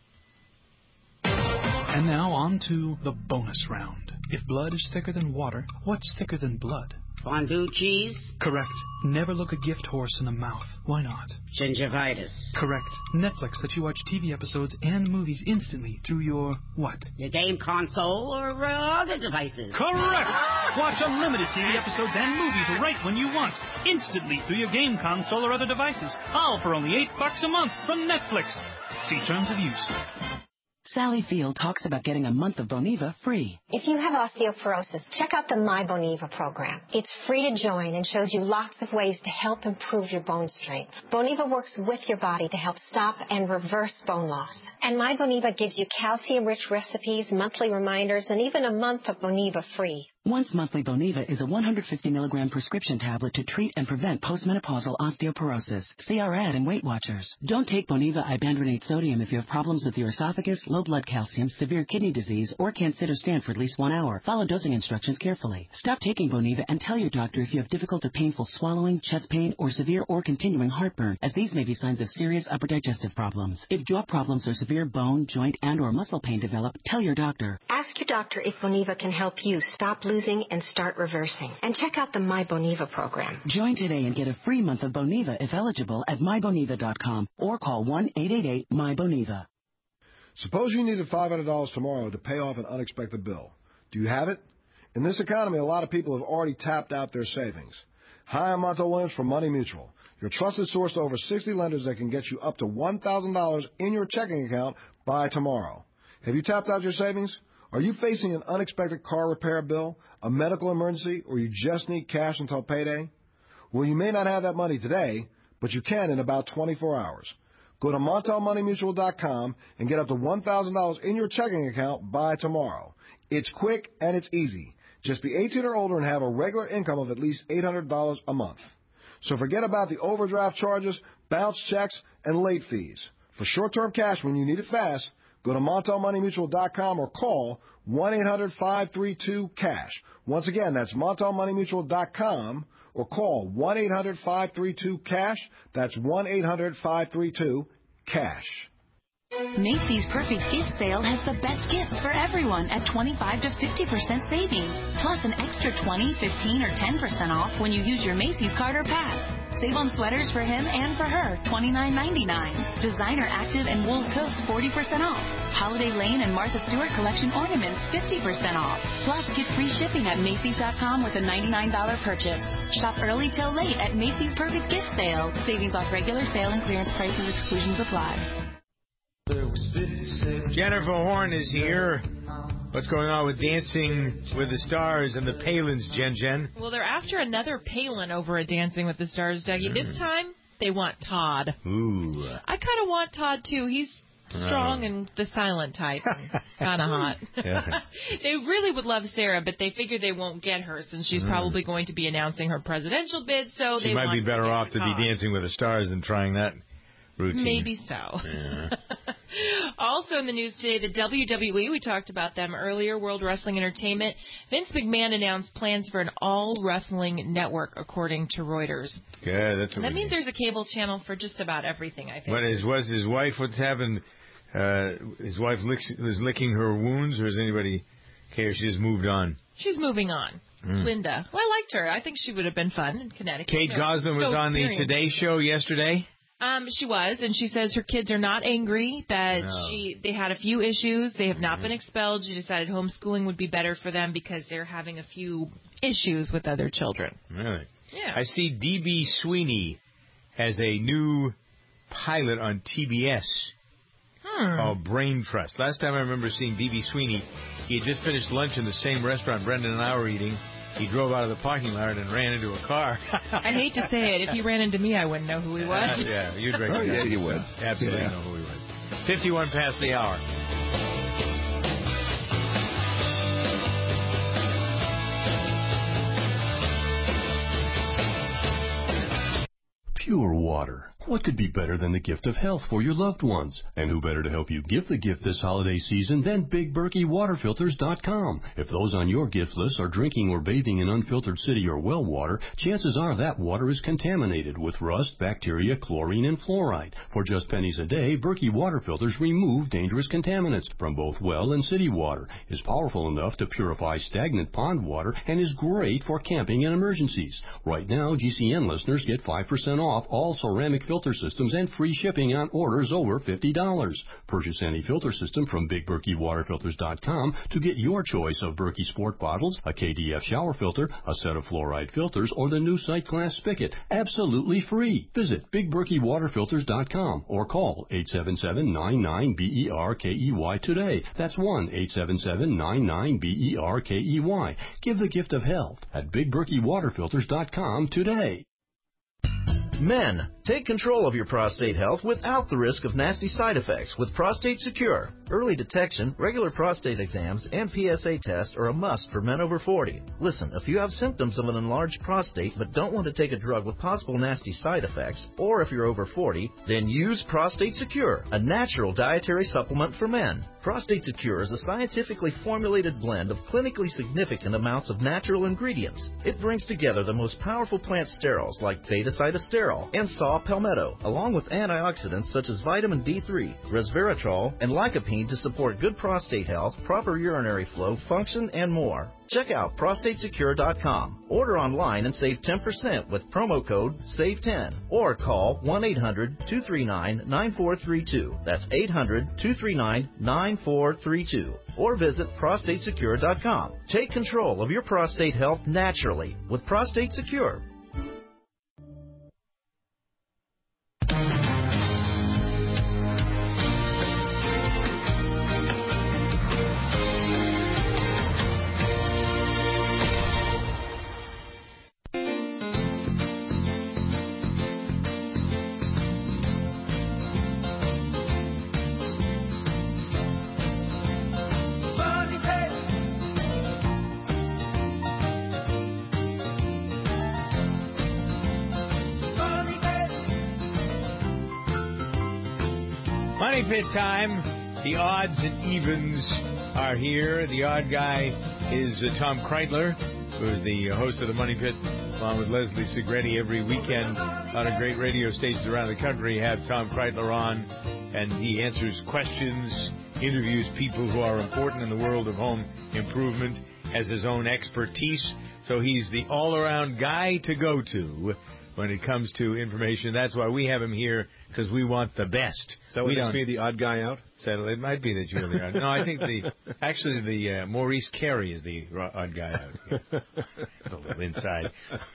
And now on to the bonus round. If blood is thicker than water, what's thicker than blood? Fondue cheese? Correct. Never look a gift horse in the mouth. Why not? Gingivitis. Correct. Netflix lets you watch T V episodes and movies instantly through your what? Your game console or uh, other devices. Correct! Watch unlimited T V episodes and movies right when you want, instantly through your game console or other devices. All for only eight bucks a month from Netflix. See terms of use. Sally Field talks about getting a month of Boniva free. If you have osteoporosis, check out the My Boniva program. It's free to join and shows you lots of ways to help improve your bone strength. Boniva works with your body to help stop and reverse bone loss. And My Boniva gives you calcium-rich recipes, monthly reminders, and even a month of Boniva free. Once monthly Boniva is a one hundred fifty milligram prescription tablet to treat and prevent postmenopausal osteoporosis. See our ad in Weight Watchers. Don't take Boniva ibandronate sodium if you have problems with your esophagus, low blood calcium, severe kidney disease, or can't sit or stand for at least one hour. Follow dosing instructions carefully. Stop taking Boniva and tell your doctor if you have difficult or painful swallowing, chest pain, or severe or continuing heartburn, as these may be signs of serious upper digestive problems. If jaw problems or severe bone, joint, and or muscle pain develop, tell your doctor. Ask your doctor if Boniva can help you stop losing and start reversing. And check out the My Boniva program. Join today and get a free month of Boniva if eligible at my boniva dot com or call one eight eight eight M Y Boniva. Suppose you needed five hundred dollars tomorrow to pay off an unexpected bill. Do you have it? In this economy, a lot of people have already tapped out their savings. Hi, I'm Monto Williams from Money Mutual, your trusted source to over sixty lenders that can get you up to one thousand dollars in your checking account by tomorrow. Have you tapped out your savings? Are you facing an unexpected car repair bill, a medical emergency, or you just need cash until payday? Well, you may not have that money today, but you can in about twenty-four hours. Go to Montel Money Mutual dot com and get up to one thousand dollars in your checking account by tomorrow. It's quick and it's easy. Just be eighteen or older and have a regular income of at least eight hundred dollars a month. So forget about the overdraft charges, bounce checks, and late fees. For short-term cash when you need it fast, go to Montel Money Mutual dot com or call one eight hundred five three two cash. Once again, that's Montel Money Mutual dot com or call one eight hundred five three two cash. That's one eight hundred five three two cash. Macy's Perfect Gift Sale has the best gifts for everyone at twenty-five to fifty percent savings, plus an extra twenty, fifteen, or ten percent off when you use your Macy's card or pass. Save on sweaters for him and for her, twenty-nine ninety-nine. Designer active and wool coats, forty percent off. Holiday Lane and Martha Stewart collection ornaments, fifty percent off. Plus, get free shipping at Macy's dot com with a ninety-nine dollars purchase. Shop early till late at Macy's Perfect Gift Sale. Savings off regular sale and clearance prices. Exclusions apply. Jennifer Horn is here. What's going on with Dancing with the Stars and the Palins, Jen Jen? Well, they're after another Palin over at Dancing with the Stars, Dougie. Mm. This time, they want Todd. Ooh. I kind of want Todd, too. He's strong uh. and the silent type. Kind of hot. Yeah. They really would love Sarah, but they figure they won't get her since she's mm. probably going to be announcing her presidential bid. So she they might want be better to off to Todd. be Dancing with the Stars than trying that routine. Maybe so. Yeah. Also in the news today, the W W E, we talked about them earlier, World Wrestling Entertainment. Vince McMahon announced plans for an all-wrestling network, according to Reuters. Yeah, that's what That we means need. there's a cable channel for just about everything, I think. What is, was his wife, what's happened? Uh, his wife licks, was licking her wounds, or does anybody care? She just moved on. She's moving on. Mm. Linda. Well, I liked her. I think she would have been fun in Connecticut. Kate no, Gosselin was so on the Today Show yesterday. Um, she was, and she says her kids are not angry, that No. she they had a few issues. They have not been expelled. She decided homeschooling would be better for them because they're having a few issues with other children. Really? Yeah. I see D B Sweeney has a new pilot on T B S Hmm. called Brain Trust. Last time I remember seeing D B Sweeney, he had just finished lunch in the same restaurant Brendan and I were eating. He drove out of the parking lot and ran into a car. I hate to say it. If he ran into me, I wouldn't know who he was. Uh, yeah, you'd recognize Oh, yeah, him. you would. Absolutely Yeah. know who he was. fifty-one past the hour. Pure water. What could be better than the gift of health for your loved ones? And who better to help you give the gift this holiday season than Big Berkey Water Filters dot com? If those on your gift list are drinking or bathing in unfiltered city or well water, chances are that water is contaminated with rust, bacteria, chlorine, and fluoride. For just pennies a day, Berkey Water Filters remove dangerous contaminants from both well and city water, is powerful enough to purify stagnant pond water, and is great for camping and emergencies. Right now, G C N listeners get five percent off all ceramic filters filter systems and free shipping on orders over fifty dollars. Purchase any filter system from Big Berkey Water Filters dot com to get your choice of Berkey Sport bottles, a K D F shower filter, a set of fluoride filters, or the new Sight Glass spigot. Absolutely free. Visit Big Berkey Water Filters dot com or call eight seven seven, nine nine, B E R K E Y today. That's one eight seven seven, nine nine, B E R K E Y. Give the gift of health at Big Berkey Water Filters dot com today. Men, take control of your prostate health without the risk of nasty side effects with Prostate Secure. Early detection, regular prostate exams, and P S A tests are a must for men over forty. Listen, if you have symptoms of an enlarged prostate but don't want to take a drug with possible nasty side effects, or if you're over forty, then use Prostate Secure, a natural dietary supplement for men. Prostate Secure is a scientifically formulated blend of clinically significant amounts of natural ingredients. It brings together the most powerful plant sterols like beta-cytosterol and saw palmetto, along with antioxidants such as vitamin D three, resveratrol, and lycopene to support good prostate health, proper urinary flow, function, and more. Check out prostate secure dot com. Order online and save ten percent with promo code save ten or call one eight hundred, two three nine, nine four three two. That's eight hundred, two three nine, nine four three two. Or visit prostate secure dot com. Take control of your prostate health naturally with Prostate Secure. Money Pit time. The odds and evens are here. The odd guy is uh, Tom Kreitler, who is the host of the Money Pit, along with Leslie Segretti every weekend on a great radio stations around the country. Have Tom Kreitler on, and he answers questions, interviews people who are important in the world of home improvement, has his own expertise. So he's the all-around guy to go to when it comes to information. That's why we have him here, because we want the best. So we would don't be the odd guy out? So it might be that you're the odd. No, I think the actually the uh, Maurice Carey is the odd guy out here. A little inside.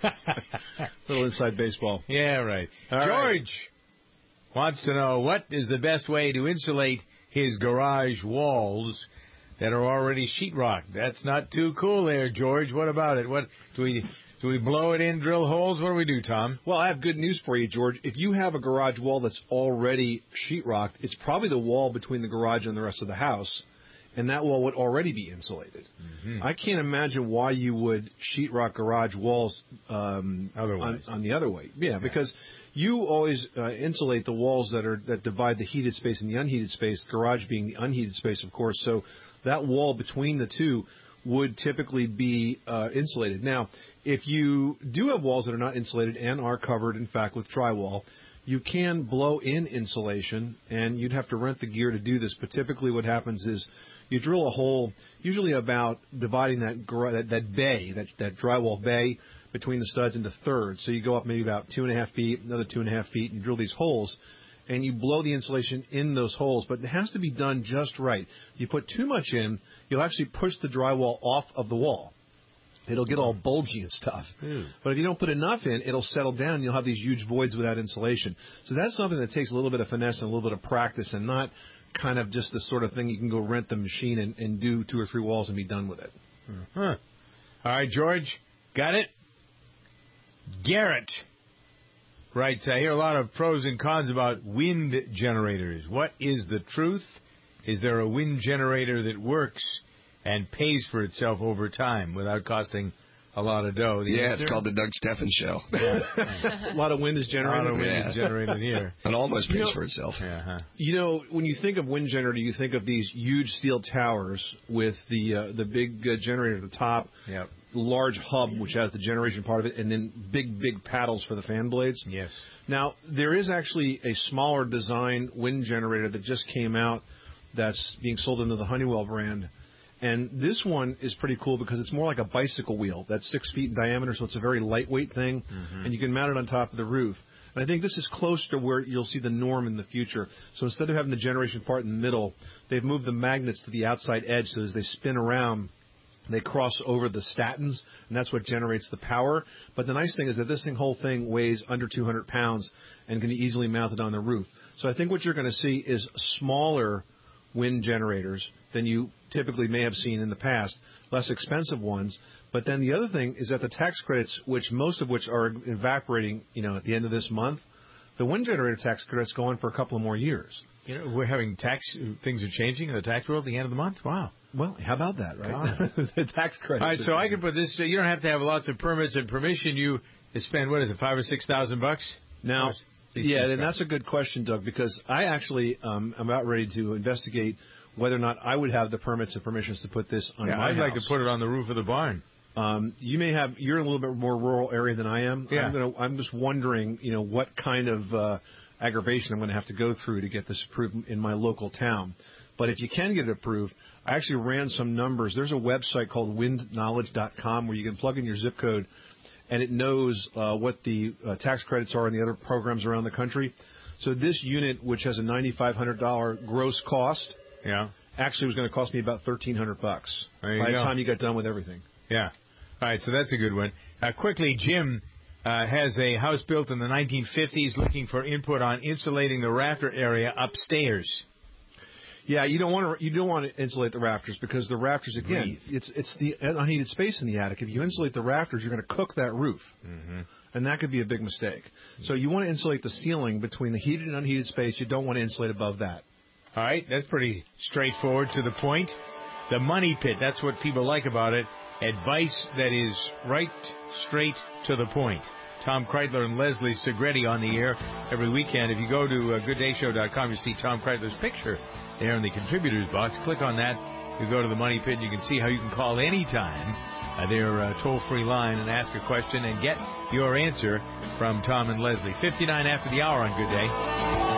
A little inside baseball. Yeah, right. All George right. wants to know, what is the best way to insulate his garage walls that are already sheetrocked? That's not too cool there, George. What about it? What do we... Do we blow it in, drill holes? What do we do, Tom? Well, I have good news for you, George. If you have a garage wall that's already sheetrocked, it's probably the wall between the garage and the rest of the house, and that wall would already be insulated. Mm-hmm. I can't imagine why you would sheetrock garage walls um, Otherwise. On, on the other way. Yeah, yeah. Because you always uh, insulate the walls that are that divide the heated space and the unheated space, garage being the unheated space, of course. So that wall between the two would typically be uh, insulated. Now, if you do have walls that are not insulated and are covered, in fact, with drywall, you can blow in insulation, and you'd have to rent the gear to do this. But typically what happens is you drill a hole, usually about dividing that that, that bay, that, that drywall bay, between the studs into thirds. So you go up maybe about two and a half feet, another two and a half feet, and you drill these holes, and you blow the insulation in those holes. But it has to be done just right. If you put too much in, you'll actually push the drywall off of the wall. It'll get all bulgy and stuff. Mm. But if you don't put enough in, it'll settle down, and you'll have these huge voids without insulation. So that's something that takes a little bit of finesse and a little bit of practice, and not kind of just the sort of thing you can go rent the machine and, and do two or three walls and be done with it. Huh. All right, George, got it? Garrett writes, I hear a lot of pros and cons about wind generators. What is the truth? Is there a wind generator that works and pays for itself over time without costing a lot of dough? The yeah, answer? It's called the Doug Steffen Show. Yeah. A lot of wind is generated. A lot of wind yeah. is generated here. It almost pays you know, for itself. Uh-huh. You know, when you think of wind generator, you think of these huge steel towers with the uh, the big uh, generator at the top, yep. large hub which has the generation part of it, and then big, big paddles for the fan blades. Yes. Now, there is actually a smaller design wind generator that just came out that's being sold under the Honeywell brand. And this one is pretty cool because it's more like a bicycle wheel that's six feet in diameter, so it's a very lightweight thing, mm-hmm. and you can mount it on top of the roof. And I think this is close to where you'll see the norm in the future. So instead of having the generation part in the middle, they've moved the magnets to the outside edge, so as they spin around, they cross over the statins, and that's what generates the power. But the nice thing is that this thing, whole thing weighs under two hundred pounds and can be easily mounted on the roof. So I think what you're going to see is smaller wind generators than you typically may have seen in the past, less expensive ones. But then the other thing is that the tax credits, which most of which are evaporating, you know, at the end of this month, the wind generator tax credits go on for a couple of more years. You know, we're having tax, things are changing in the tax world at the end of the month? Wow. Well, how about that, right? The tax credits. All right, so I can put this, you don't have to have lots of permits and permission. You spend, what is it, five or six thousand bucks? Now, yeah, and that's a good question, Doug, because I actually um, am about ready to investigate whether or not I would have the permits and permissions to put this on yeah, my I'd house. like to put it on the roof of the barn. Um, you may have. You're in a little bit more rural area than I am. Yeah. I'm, gonna, I'm just wondering, you know, what kind of uh, aggravation I'm going to have to go through to get this approved in my local town. But if you can get it approved, I actually ran some numbers. There's a website called wind knowledge dot com where you can plug in your zip code, and it knows uh, what the uh, tax credits are in the other programs around the country. So this unit, which has a nine thousand five hundred dollars gross cost, yeah, actually was going to cost me about thirteen hundred bucks by the time you got done with everything. Yeah. All right, so that's a good one. Uh, quickly, Jim uh, has a house built in the nineteen fifties looking for input on insulating the rafter area upstairs. Yeah, you don't want to you don't want to insulate the rafters because the rafters again, Breathe. it's it's the unheated space in the attic. If you insulate the rafters, you're going to cook that roof, mm-hmm. and that could be a big mistake. So you want to insulate the ceiling between the heated and unheated space. You don't want to insulate above that. All right, that's pretty straightforward, to the point. The money pit, that's what people like about it. Advice that is right, straight, to the point. Tom Kreitler and Leslie Segretti on the air every weekend. If you go to uh, good day show dot com, you see Tom Kreitler's picture there in the contributors box. Click on that. You go to the money pit, and you can see how you can call anytime uh, their uh, toll-free line and ask a question and get your answer from Tom and Leslie. fifty-nine after the hour on Good Day.